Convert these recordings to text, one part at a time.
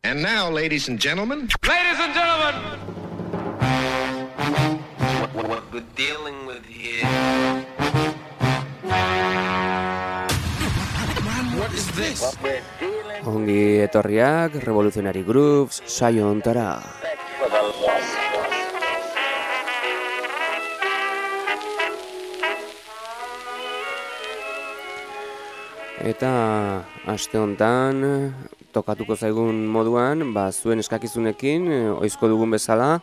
And now, ladies and gentlemen. Ladies and gentlemen! What we're dealing with here. What is this? Ongi etorriak, Revolutionary Grooves, saio ontara. Eta aste hontan tokatuko zaigun moduan, zuen eskakizunekin, oizko dugun bezala,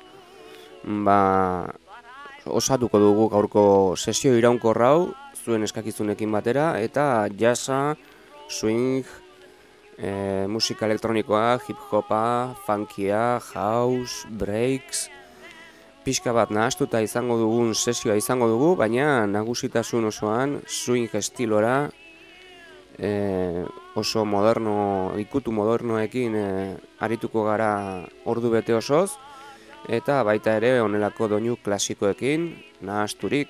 osatuko dugu gaurko sesio iraunkorra hau zuen eskakizunekin batera, eta jazza, swing, musika elektronikoa, hip-hopa, funkia, house, breaks, pixka bat nahastuta izango dugun sesioa izango dugu, baina nagusitasun osoan swing estilora, oso moderno, ikutu modernoekin arituko gara ordu bete osoz, eta baita ere honelako doinu klasikoekin nahasturik.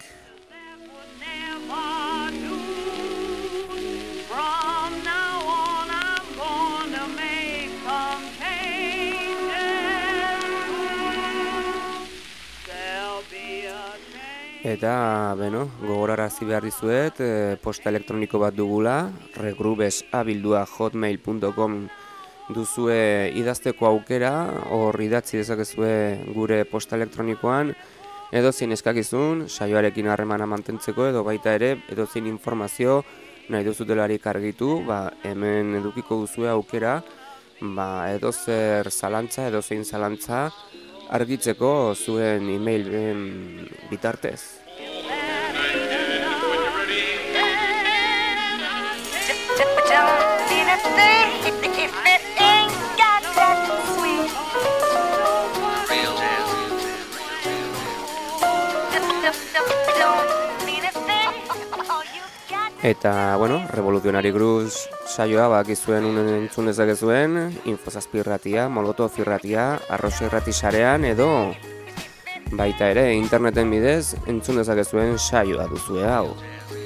Eta, gogorarazi behar dizuet, posta elektroniko bat dugula, regrubes@hotmail.com duzue idazteko aukera, hor idatzi dezakezue gure posta elektronikoan, edozein eskakizun, saioarekin harremana mantentzeko, edo baita ere, edozein informazio nahi duzutelarik argitu, hemen edukiko duzue aukera, edozer edozein zalantza, argitzeko zuen e-mail bitartez. Eta, Revolutionary Grooves saioa bakizuen unen entzun dezakezuen, Infozazpi irratia, Molotov irratia, Arrosa irrati sarean, edo baita ere interneten bidez entzun dezakezuen saioa duzue hau.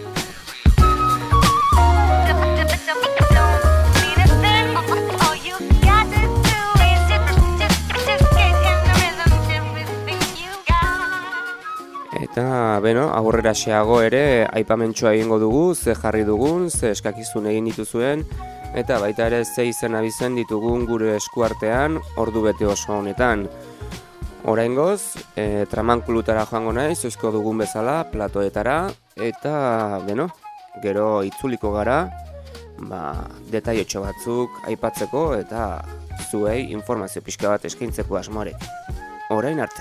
Eta, aurrera xeago ere, aipamentxoa egingo dugu, ze jarri dugun, ze eskakizun egin dituzuen, eta baita ere ze izen abizen ditugun gure eskuartean ordu bete oso honetan. Oraingoz, tramankulutara joango naiz, oizko dugun bezala, platoetara, eta, gero itzuliko gara, detaiotxo batzuk aipatzeko, eta zuei informazio pixka bat eskaintzeko asmoarek. Orain arte.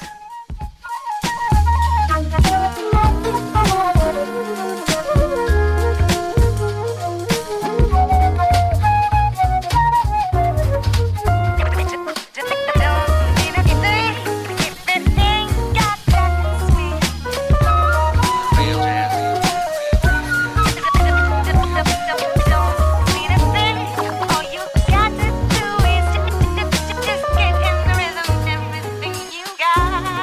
God.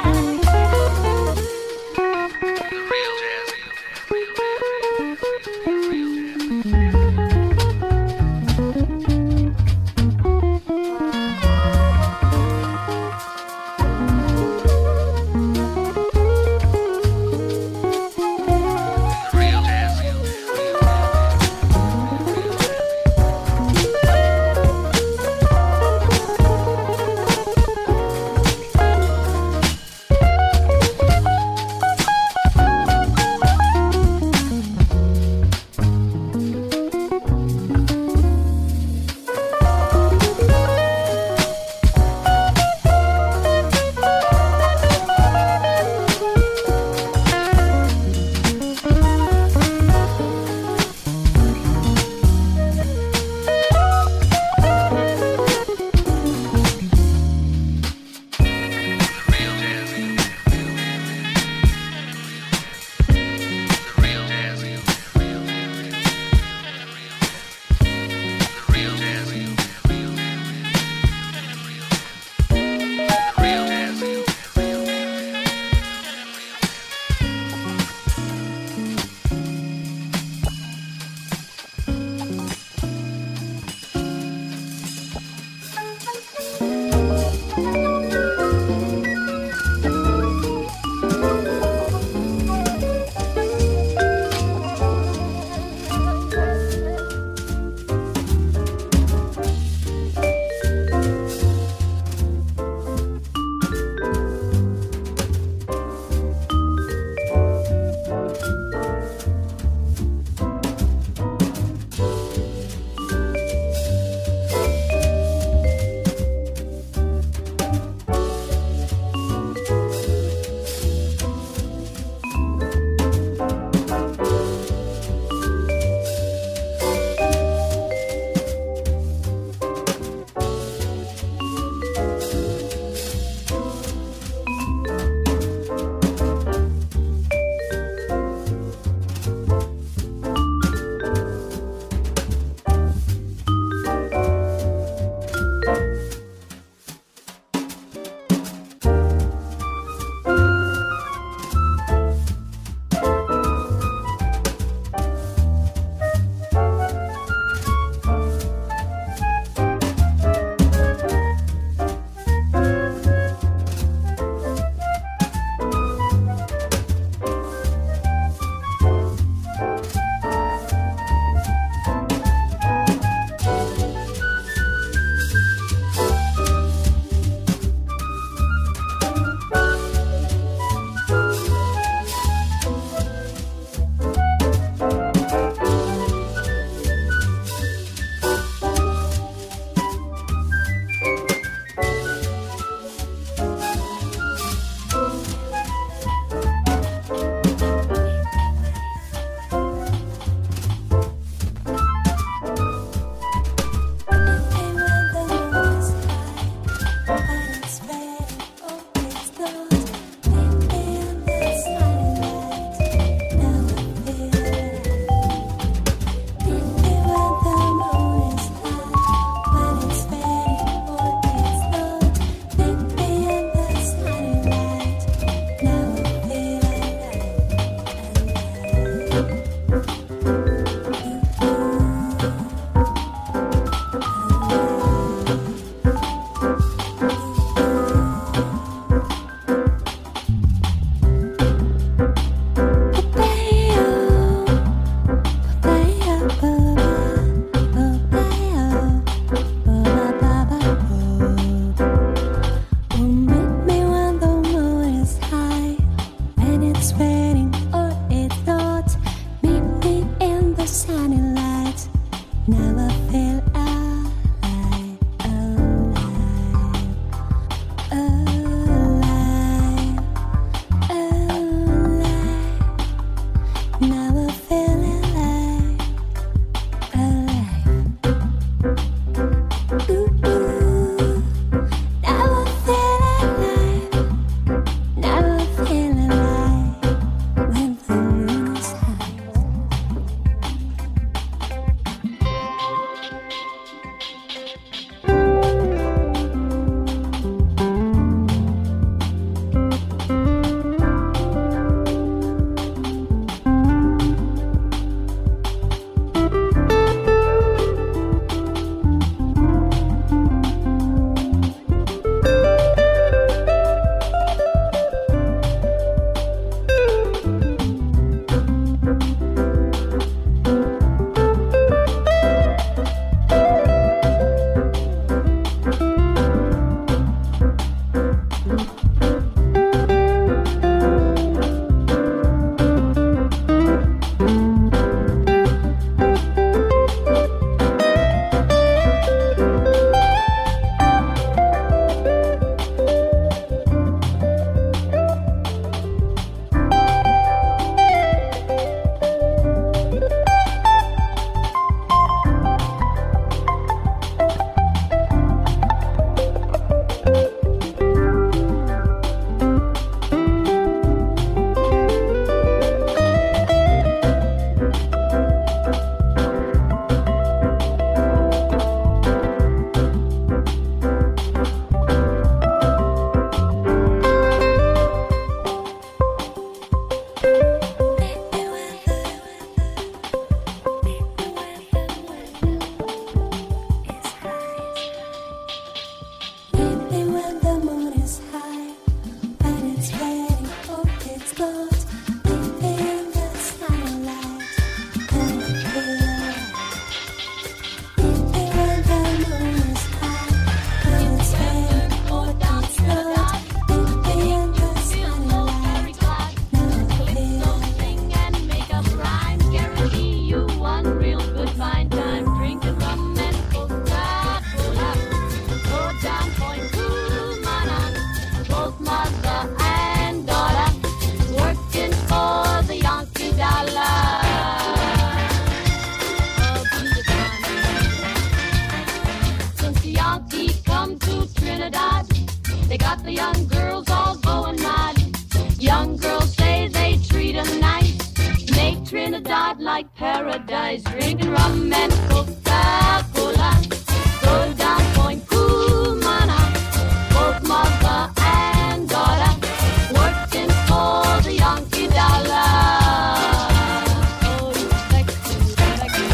Yankee come to Trinidad. They got the young girls all going mad. Young girls say they treat 'em nice. Make Trinidad like paradise. Drinking rum and Coca-Cola. Go down Point Cumana. Both mother and daughter working for the Yankee dollar. Oh, you sexy, sexy.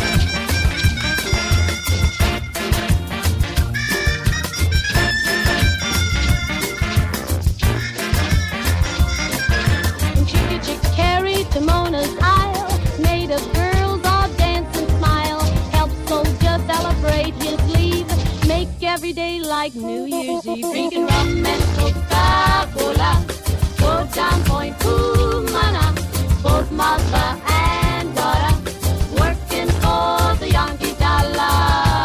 From Chicky Chick Carry to Mona's Isle, native girls all dance and smile. Help soldier celebrate his leave. Make every day like New Year's Eve. Drinking rum and Coca-Cola. Go down Point Cumana. Both mother and daughter working for the Yankee dollar.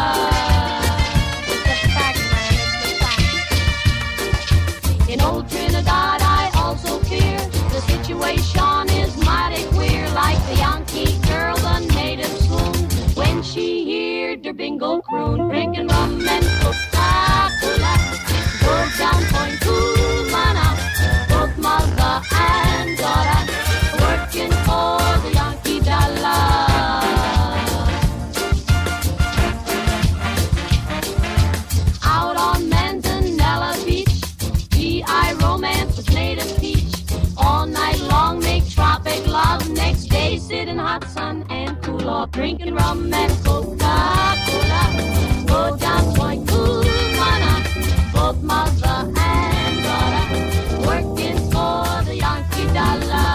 It's a fact, man. It's a fact. In old Trinidad, I also fear the situation is mighty queer. Like the Yankee girl, the native swoon when she heard her bingo croon. Drinking rum and Coca-Cola. Go down Point Cumana. Both mother and daughter working for the Yankee dollar. Out on Manzanella Beach, GI romance with native peach. All night long make tropic love. Next day sit in hot sun and cool off. Drinking rum and Coca-Cola. Go down Point Cumana. Both mother and daughter working for the Yankee dollar.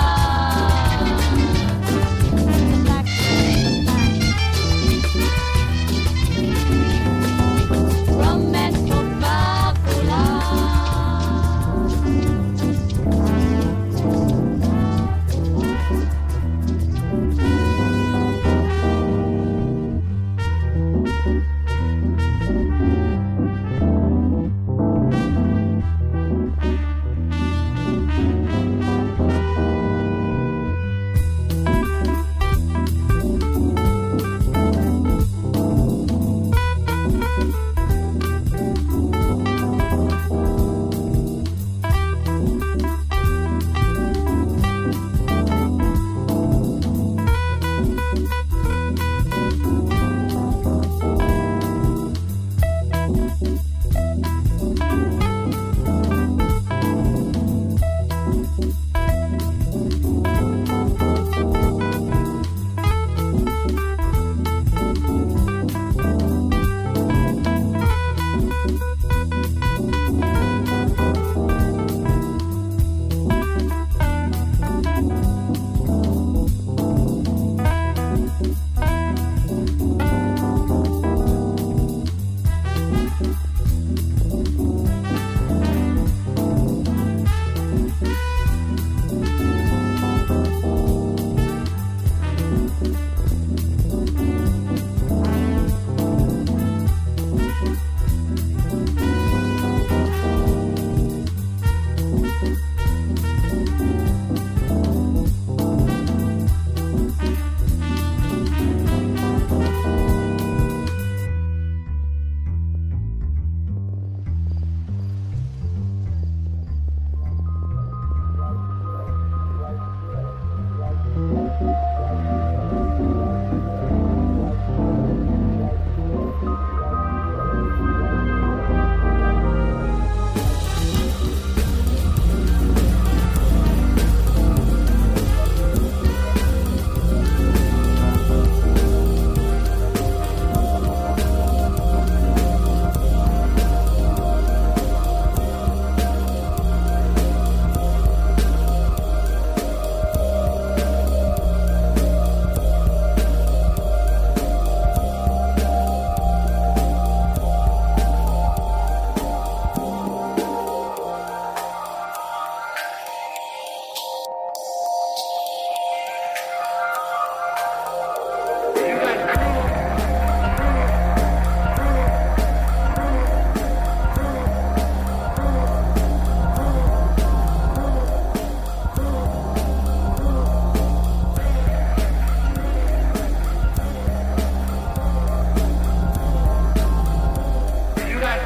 Rum and Coca-Cola.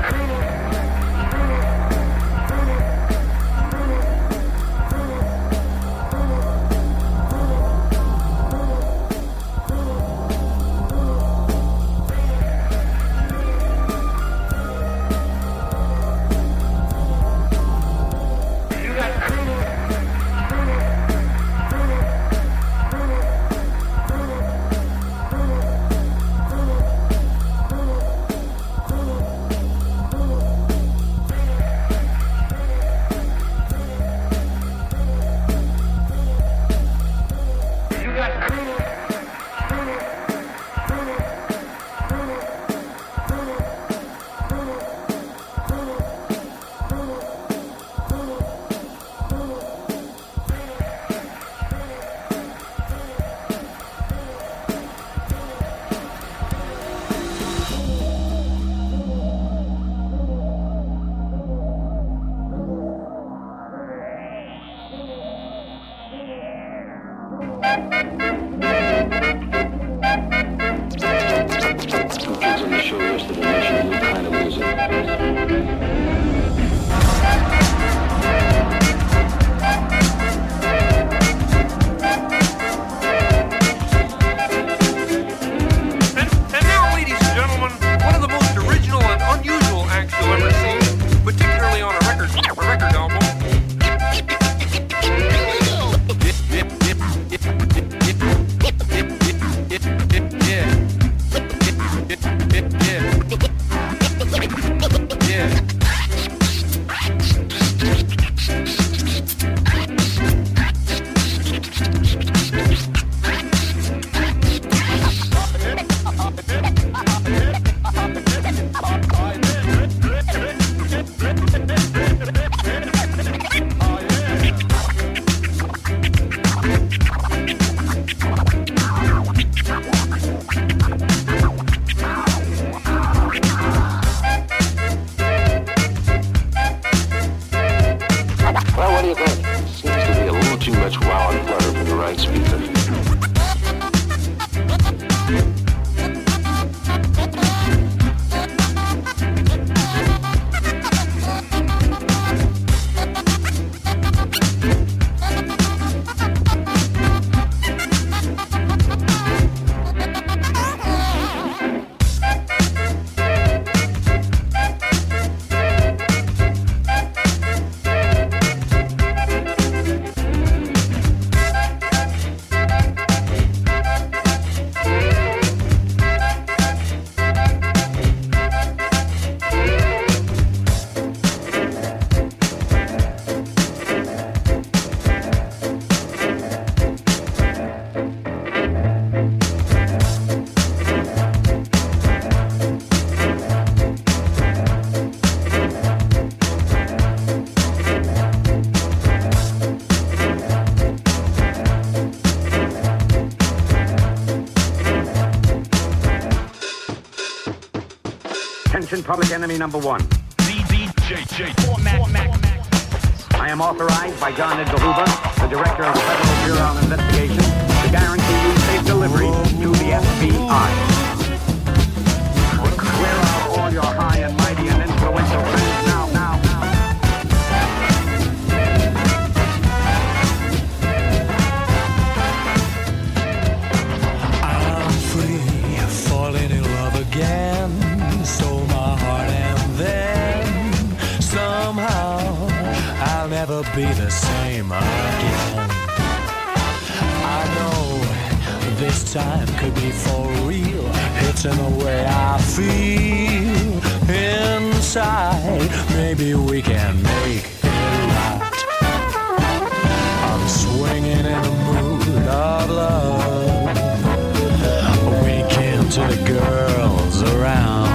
Attention, public enemy number one. DDJJ. I am authorized by John Edgar Hoover, the Director of the Federal Bureau of Investigation, to guarantee you safe delivery to the FBI. Where are all your high and mighty and influential friends now? I'm free, falling in love again. Stole my heart and then somehow I'll never be the same again. I know this time could be for real. It's in the way I feel inside. Maybe we can make it right. I'm swinging in a mood of love. Weekend to the girls around.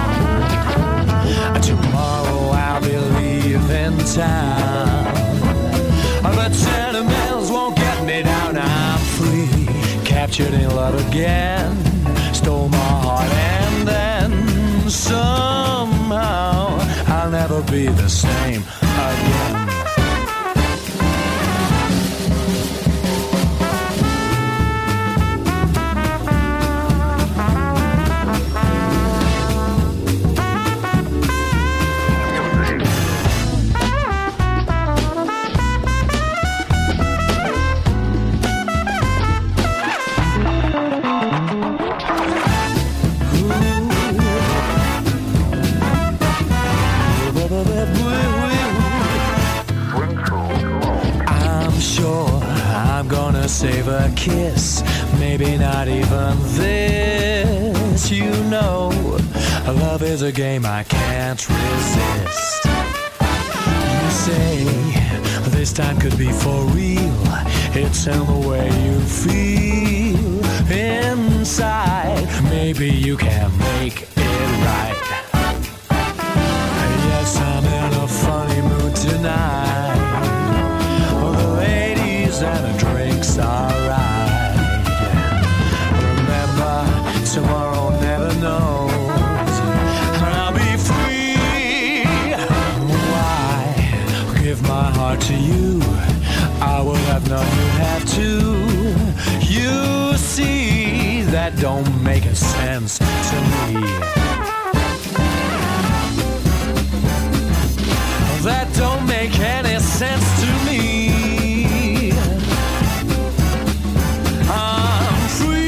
Tomorrow I'll be leaving town. But sentiments won't get me down. I'm free, captured in love again. Stole my heart and then somehow I'll never be the same again. I'm sure I'm gonna save a kiss, maybe not even this. You know, love is a game I can't resist. You say this time could be for real. It's in the way you feel inside. Maybe you can make it right. Yes, I'm in a funny mood tonight. The ladies and the drinks are right. Remember, tomorrow never knows. I'll be free. Why give my heart to you? I would have known you had to. You see, that don't make a sense to me. That don't make any sense to me. I'm free.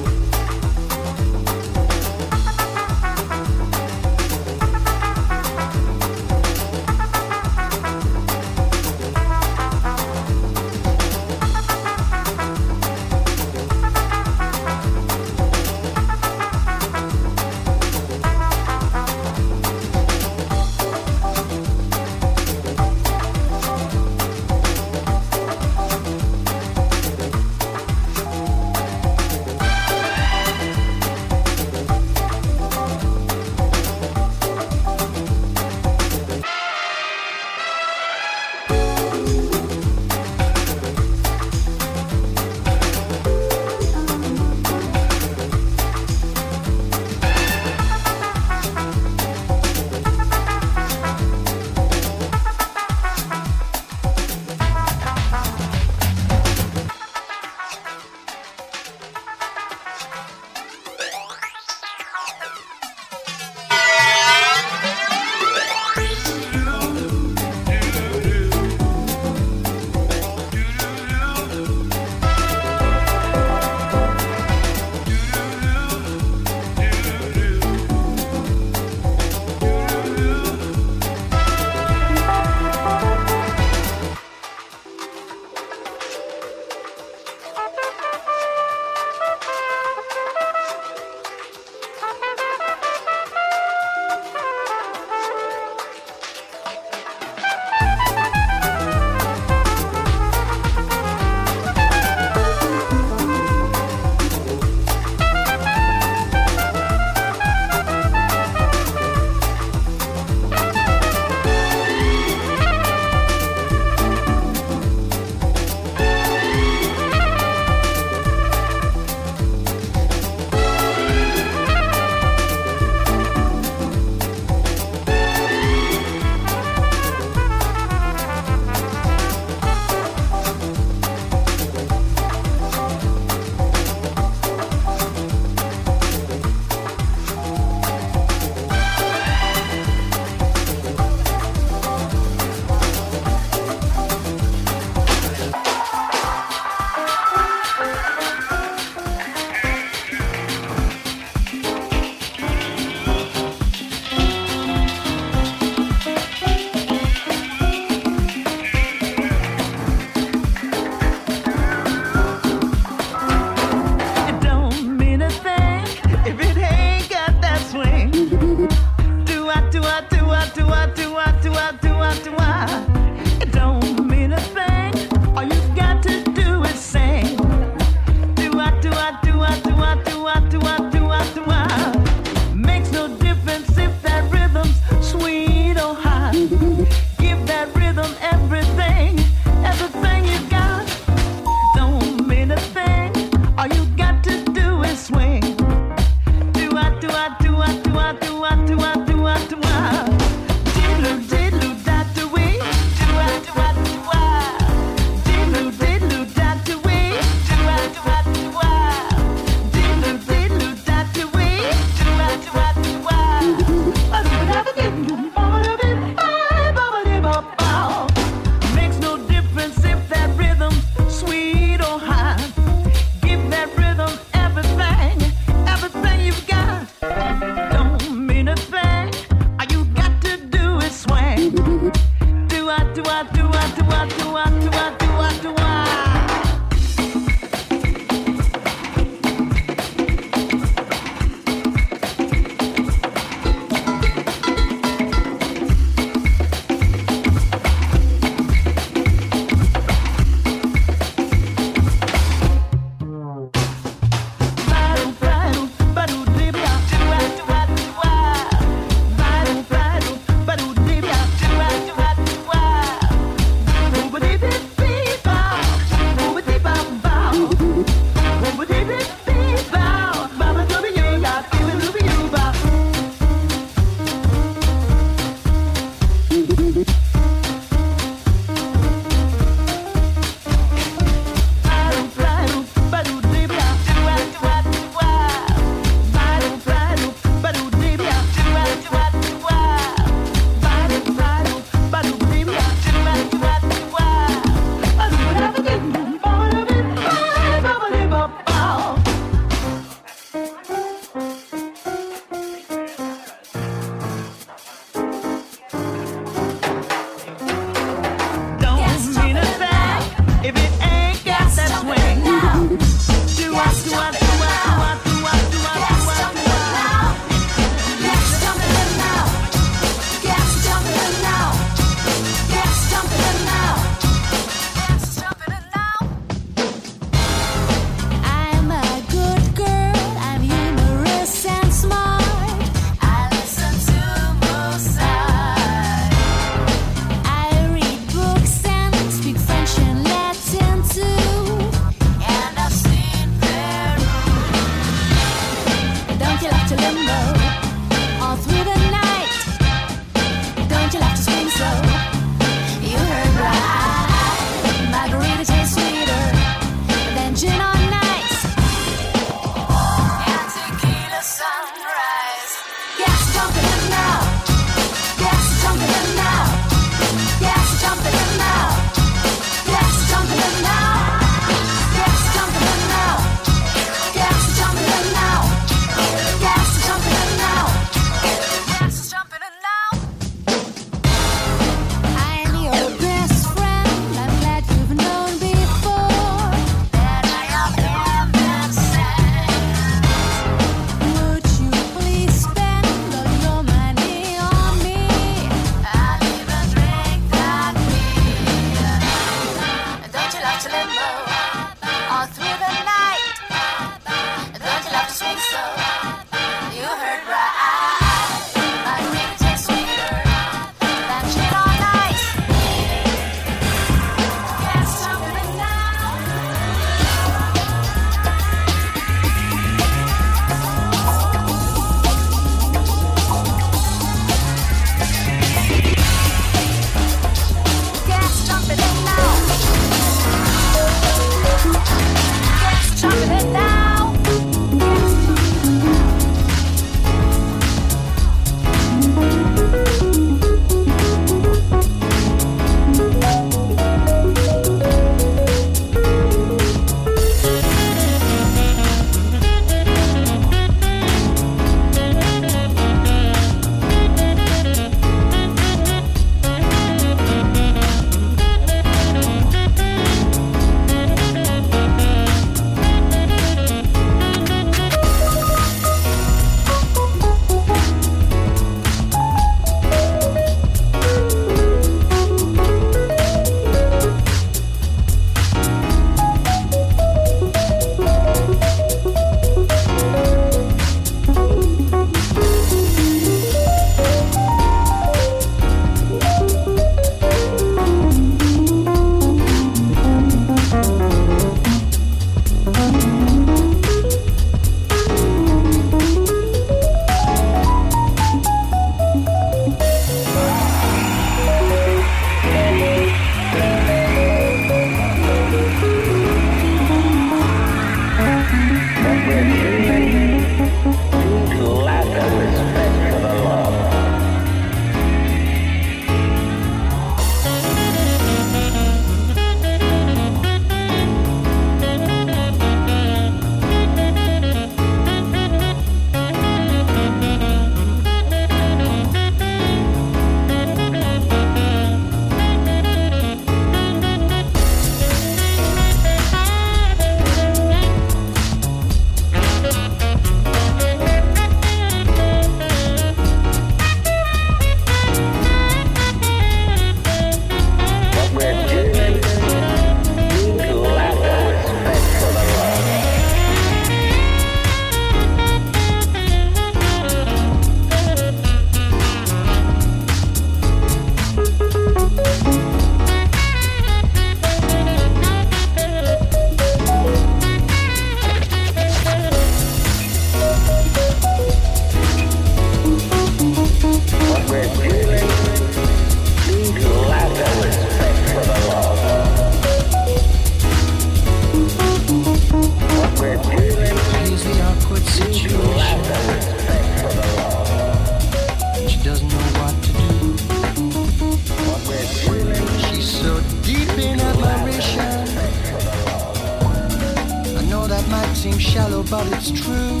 might seem shallow, but it's true.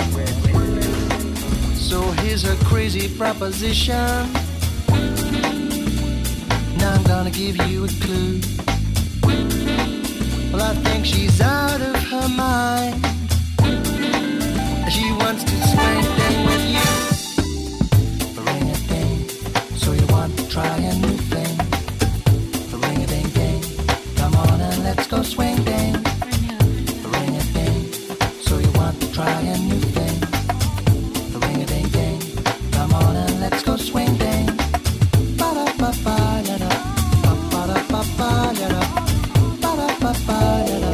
So here's a crazy proposition. Now I'm gonna give you a clue. Well, I think she's out of her mind. She wants to swing thing with you. Ring-a-ding, so you want to try a new thing. Ring-a-ding-ding, come on and let's go swing ding. Ring-a-ding, so you want to try a new thing. Ring-a-ding-ding, come on and let's go swing ding. Ba-da-ba-ba-da-da, ba-ba-da-ba-ba-da-da, ba-da-ba-ba-da-da.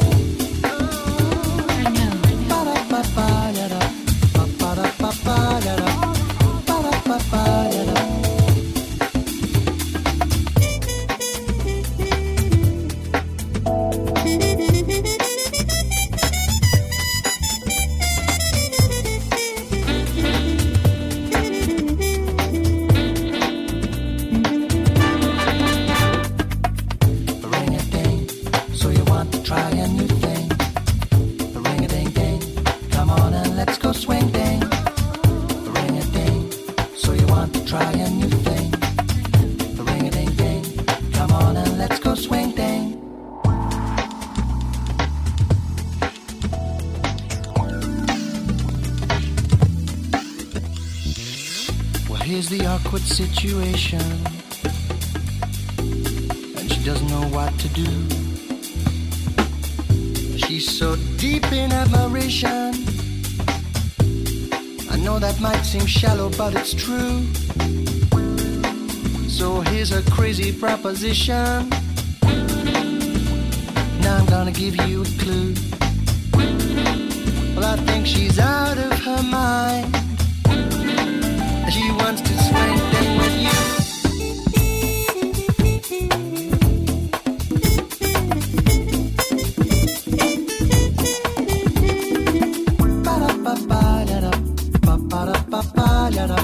Ba-da-ba-ba-da-da, ba-ba-da-ba-ba-da-da, ba-da-ba-ba-da-da. Ring-a-ding, so you want to try a new thing. Ring-a-ding-ding, come on and let's go swing ding. Ring-a-ding, so you want to try a new thing. Ring-a-ding-ding, come on and let's go swing ding. Well, here's the awkward situation, and she doesn't know what to do. She's so deep in admiration. I know that might seem shallow, but it's true. So here's a crazy proposition. Now I'm gonna give you a clue. Well, I think she's out of her mind. She wants to swing thing with you. Ba-da-ba-ba-da-da, ba-ba-da-ba-ba-da-da.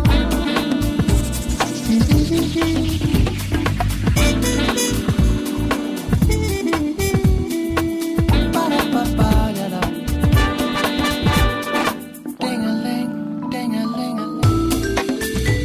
Ba-da-ba-ba-da-da. Ding-a-ling, ding-a-ling-a-ling.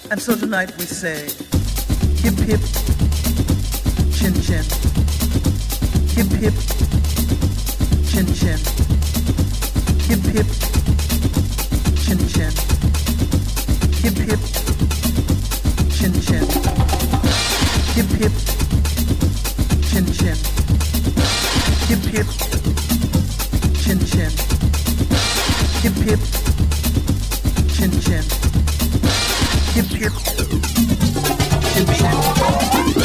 And so tonight we say, hip hip, chin chin. Hip hip, chin chin. Hip hip, chin chin. Hip hip, chin chin. Hip hip, chin chin. Hip hip, chin chin. Hip hip, chin chin. Hip hip, chin chin.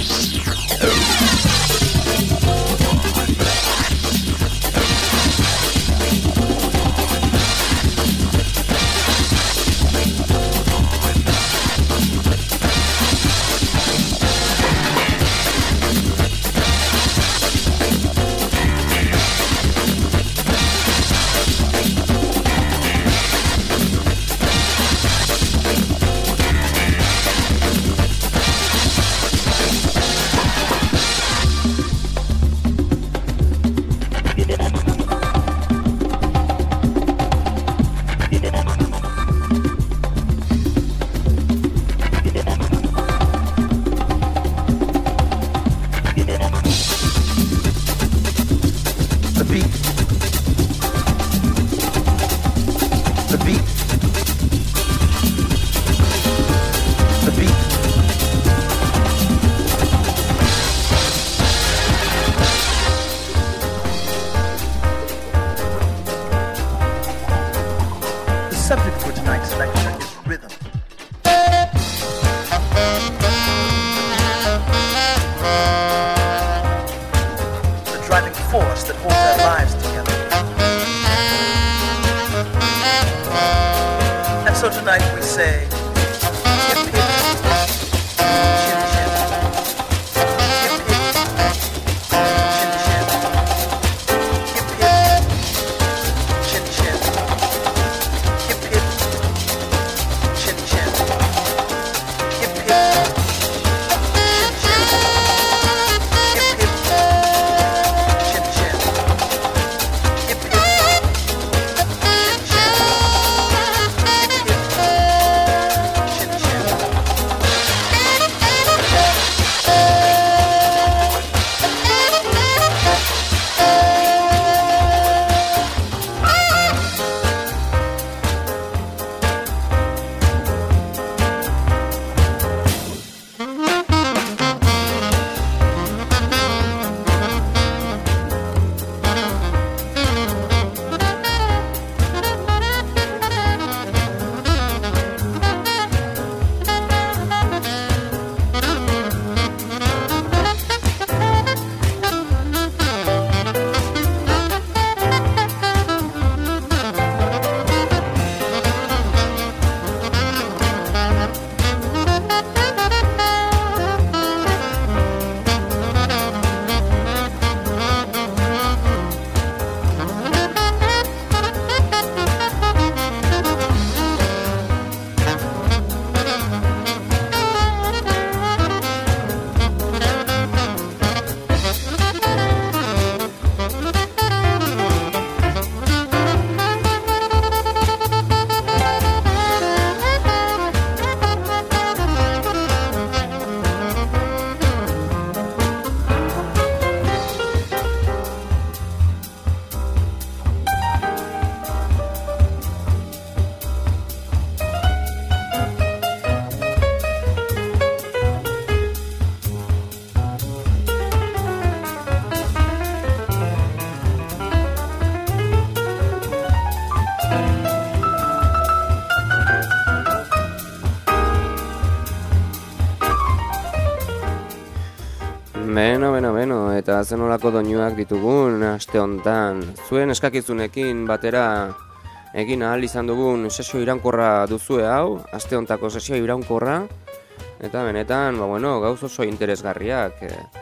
Beno, eta zenolako doinuak ditugun aste hontan. Zuen eskakizunekin batera egin ahal izan dugun sesio iraunkorra duzue hau, aste hontako sesio iraunkorra, eta benetan, gauz oso interesgarriak.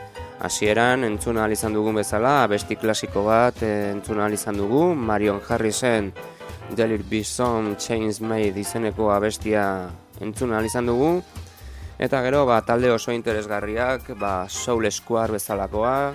Hasieran entzun ahal izan dugun bezala, abesti klasiko bat entzun ahal izan dugu, Marion Harrisen There'll Be Some Chains Made izeneko abestia entzun ahal izan dugu. Eta gero, talde oso interesgarriak, Soul Square bezalakoa,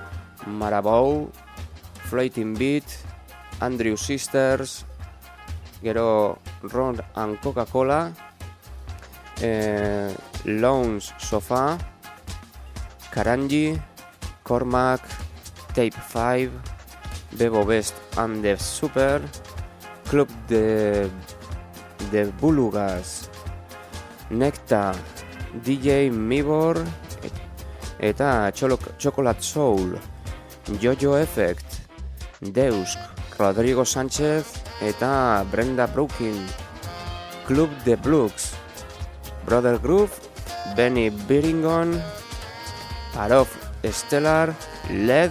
Marabou, Floating Beat, Andrew Sisters, gero Ron and Coca-Cola, Lounge Sofa, Karanji, Cormac, Tape 5, Bebo Best and the Super, Club de Bulugas, Necta, DJ Mibor, eta Chocolate Soul, Jojo Effect, Deusk, Rodrigo Sánchez, eta Brenda Brookin, Club de Blux, Brother Groove, Benny Biringon, Parov Stellar, LED,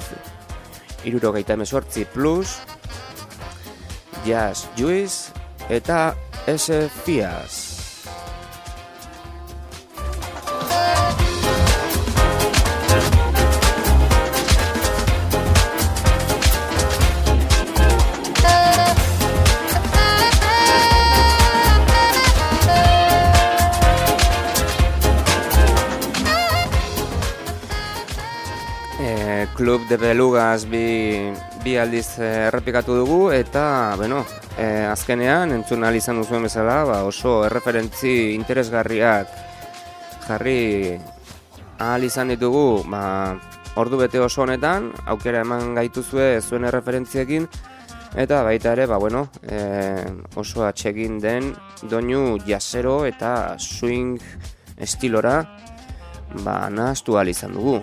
78 Plus, Jazz Juice, eta S. Fias. Club de Belugas bi aldiz errepikatu dugu eta azkenean entzun ahal izan duzuen bezala oso erreferentzi interesgarriak jarri ahal izan ditugu ordu bete oso honetan, aukera eman gaituzue zuen erreferentziekin eta baita ere oso atsegin den doinu jasero eta swing estilora nahaztu ahal izan dugu.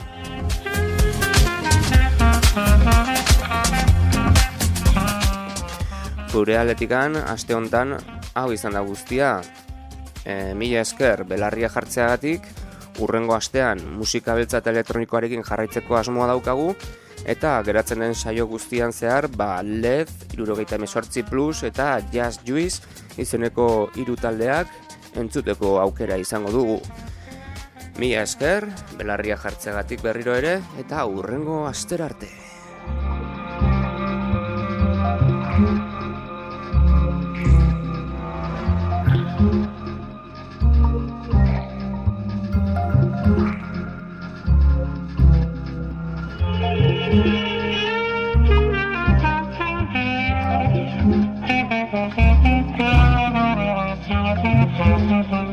Gure aletikan, aste hontan, hau izan da guztia. Mila esker belarria jartzeagatik, urrengo astean musika beltza eta elektronikoarekin jarraitzeko asmoa daukagu, eta geratzen den saio guztian zehar, LED, 78 Plus eta Jazz Juice izeneko 3 taldeak entzuteko aukera izango dugu. Mila esker, belarria jartzeagatik berriro ere, eta urrengo astera arte. Thank you.